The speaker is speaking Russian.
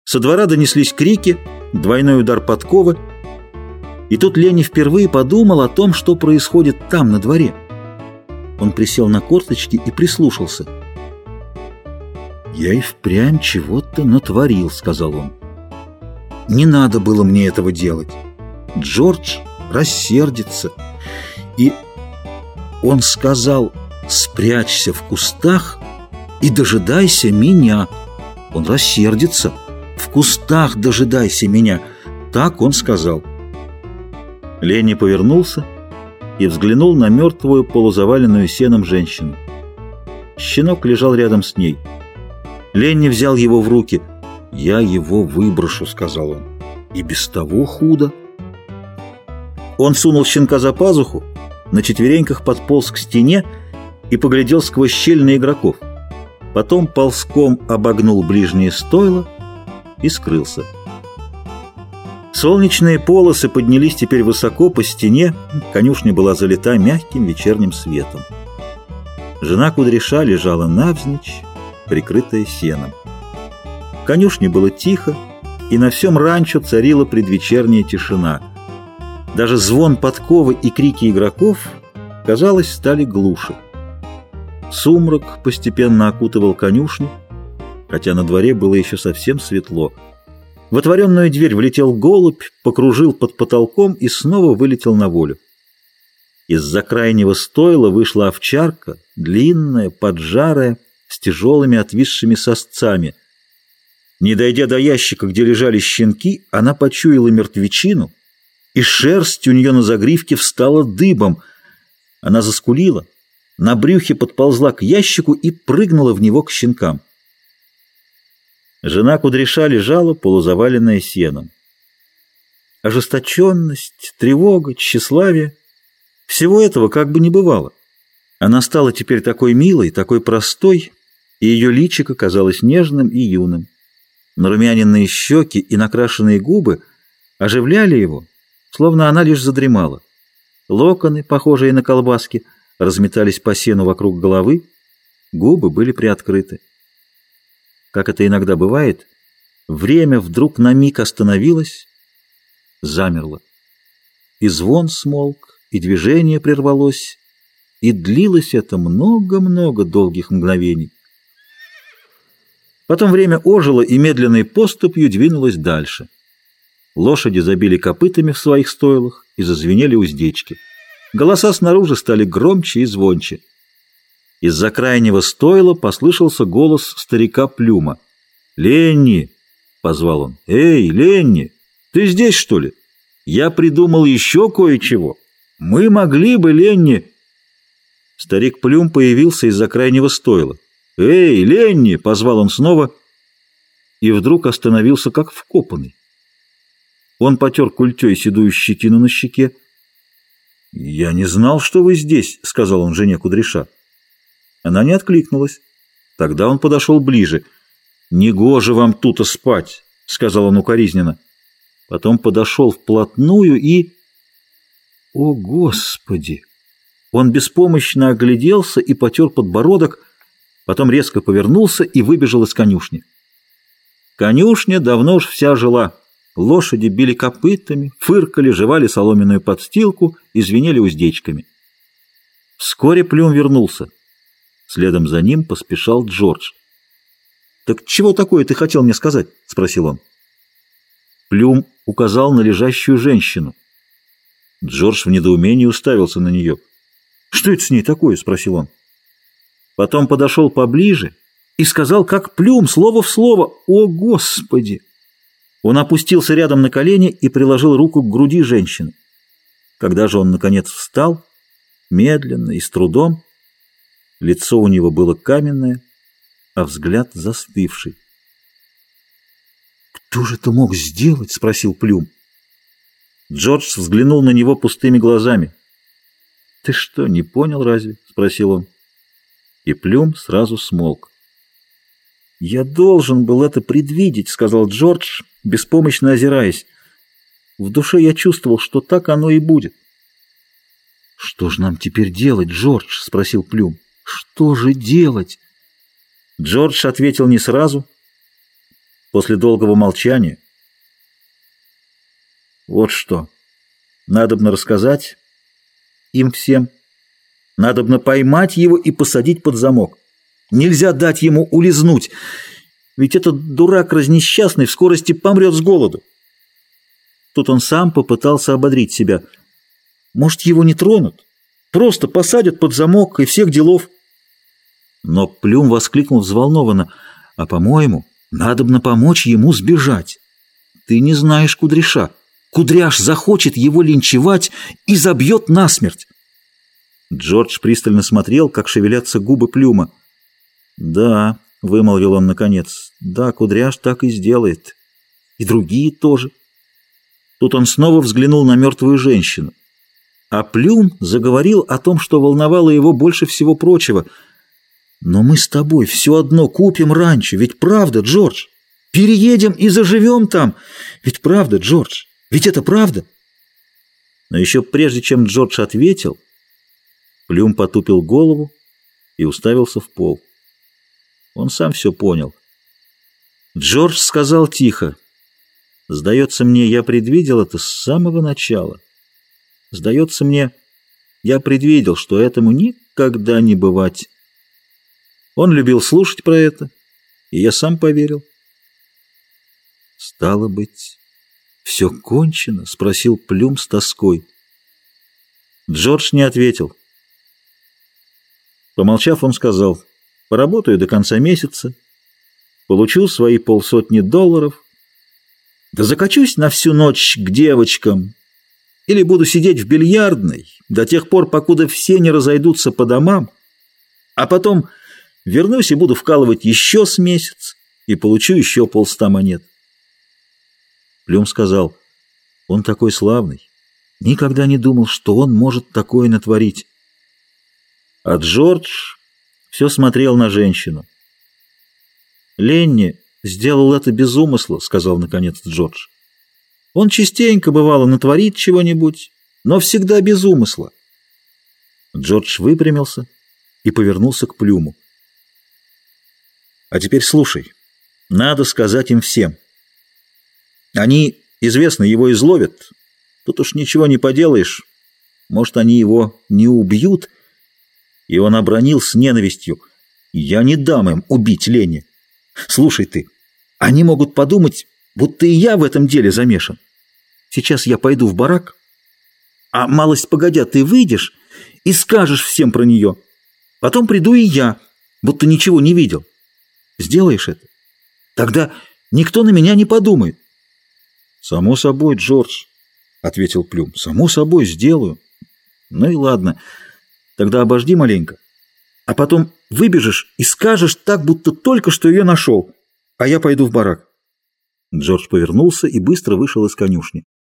Со двора донеслись крики, двойной удар подковы, и тут Ленни впервые подумал о том, что происходит там, на дворе. Он присел на корточки и прислушался. «Я и впрямь чего-то натворил», — сказал он. «Не надо было мне этого делать. Джордж рассердится». И он сказал: «Спрячься в кустах и дожидайся меня». Он рассердится. «В кустах дожидайся меня». Так он сказал. Ленни повернулся и взглянул на мертвую, полузаваленную сеном женщину. Щенок лежал рядом с ней. Ленни взял его в руки. «Я его выброшу», — сказал он. «И без того худо». Он сунул щенка за пазуху, на четвереньках подполз к стене и поглядел сквозь щель на игроков. Потом ползком обогнул ближнее стойло и скрылся. Солнечные полосы поднялись теперь высоко по стене, конюшня была залита мягким вечерним светом. Жена Кудряша лежала навзничь, прикрытая сеном. В конюшне было тихо, и на всем ранчо царила предвечерняя тишина. Даже звон подковы и крики игроков, казалось, стали глуше. Сумрак постепенно окутывал конюшню, хотя на дворе было еще совсем светло. В отворенную дверь влетел голубь, покружил под потолком и снова вылетел на волю. Из-за крайнего стойла вышла овчарка, длинная, поджарая, с тяжелыми отвисшими сосцами. Не дойдя до ящика, где лежали щенки, она почуяла мертвечину, и шерсть у нее на загривке встала дыбом. Она заскулила, на брюхе подползла к ящику и прыгнула в него к щенкам. Жена Кудряша лежала, полузаваленная сеном. Ожесточенность, тревога, тщеславие — всего этого как бы не бывало. Она стала теперь такой милой, такой простой, и ее личико казалось нежным и юным. Нарумяненные щеки и накрашенные губы оживляли его, словно она лишь задремала. Локоны, похожие на колбаски, разметались по сену вокруг головы, губы были приоткрыты. Как это иногда бывает, время вдруг на миг остановилось, замерло. И звон смолк, и движение прервалось, и длилось это много-много долгих мгновений. Потом время ожило и медленной поступью двинулось дальше. Лошади забили копытами в своих стойлах и зазвенели уздечки. Голоса снаружи стали громче и звонче. Из-за крайнего стойла послышался голос старика Плюма. «Ленни!» — позвал он. «Эй, Ленни! Ты здесь, что ли? Я придумал еще кое-чего. Мы могли бы, Ленни...» Старик Плюм появился из-за крайнего стойла. «Эй, Ленни!» — позвал он снова и вдруг остановился как вкопанный. Он потер культей седую щетину на щеке. «Я не знал, что вы здесь», — сказал он жене Кудряша. Она не откликнулась. Тогда он подошел ближе. «Негоже вам тут спать», — сказал он укоризненно. Потом подошел вплотную и... О, Господи! Он беспомощно огляделся и потер подбородок, потом резко повернулся и выбежал из конюшни. Конюшня давно уж вся жила. Лошади били копытами, фыркали, жевали соломенную подстилку и звенели уздечками. Вскоре Плюм вернулся. Следом за ним поспешал Джордж. «Так чего такое ты хотел мне сказать?» — спросил он. Плюм указал на лежащую женщину. Джордж в недоумении уставился на нее. «Что это с ней такое?» — спросил он. Потом подошел поближе и сказал, как Плюм, слово в слово: «О, Господи!» Он опустился рядом на колени и приложил руку к груди женщины. Когда же он, наконец, встал, медленно и с трудом, лицо у него было каменное, а взгляд застывший. «Кто же это мог сделать?» — спросил Плюм. Джордж взглянул на него пустыми глазами. «Ты что, не понял разве?» — спросил он. И Плюм сразу смолк. «Я должен был это предвидеть», — сказал Джордж, беспомощно озираясь. В душе я чувствовал, что так оно и будет. «Что же нам теперь делать, Джордж?» — спросил Плюм. «Что же делать?» Джордж ответил не сразу. После долгого молчания: вот что, надобно рассказать им всем, надобно поймать его и посадить под замок. Нельзя дать ему улизнуть, ведь этот дурак разнесчастный в скорости помрет с голоду. Тут он сам попытался ободрить себя. Может, его не тронут, просто посадят под замок и всех делов. Но Плюм воскликнул взволнованно: а, по-моему, надобно помочь ему сбежать. Ты не знаешь Кудряша. Кудряш захочет его линчевать и забьет насмерть. Джордж пристально смотрел, как шевелятся губы Плюма. «Да», — вымолвил он наконец, — «да, Кудряш так и сделает. И другие тоже». Тут он снова взглянул на мертвую женщину. А Плюм заговорил о том, что волновало его больше всего прочего. «Но мы с тобой все одно купим ранчо, ведь правда, Джордж? Переедем и заживем там, ведь правда, Джордж? Ведь это правда?» Но еще прежде чем Джордж ответил, Плюм потупил голову и уставился в пол. Он сам все понял. Джордж сказал тихо: «Сдается мне, я предвидел это с самого начала. Сдается мне, я предвидел, что этому никогда не бывать». Он любил слушать про это, и я сам поверил. «Стало быть, все кончено?» — спросил Плюм с тоской. Джордж не ответил. Помолчав, он сказал: «Поработаю до конца месяца, получу свои $500, да закачусь на всю ночь к девочкам или буду сидеть в бильярдной до тех пор, покуда все не разойдутся по домам, а потом вернусь и буду вкалывать еще с месяц и получу еще 500 монет». Плюм сказал: «Он такой славный, никогда не думал, что он может такое натворить». А Джордж все смотрел на женщину. «Ленни сделал это без умысла», — сказал наконец Джордж. «Он частенько, бывало, натворит чего-нибудь, но всегда без умысла». Джордж выпрямился и повернулся к Плюму. «А теперь слушай, надо сказать им всем. Они, известно, его изловят. Тут уж ничего не поделаешь. Может, они его не убьют». И он обронил с ненавистью: «Я не дам им убить Ленни. Слушай ты, они могут подумать, будто и я в этом деле замешан. Сейчас я пойду в барак, а малость погодя ты выйдешь и скажешь всем про нее. Потом приду и я, будто ничего не видел. Сделаешь это? Тогда никто на меня не подумает». «Само собой, Джордж», — ответил Плюм, — «само собой, сделаю». «Ну и ладно. Тогда обожди маленько, а потом выбежишь и скажешь так, будто только что ее нашел, а я пойду в барак». Джордж повернулся и быстро вышел из конюшни.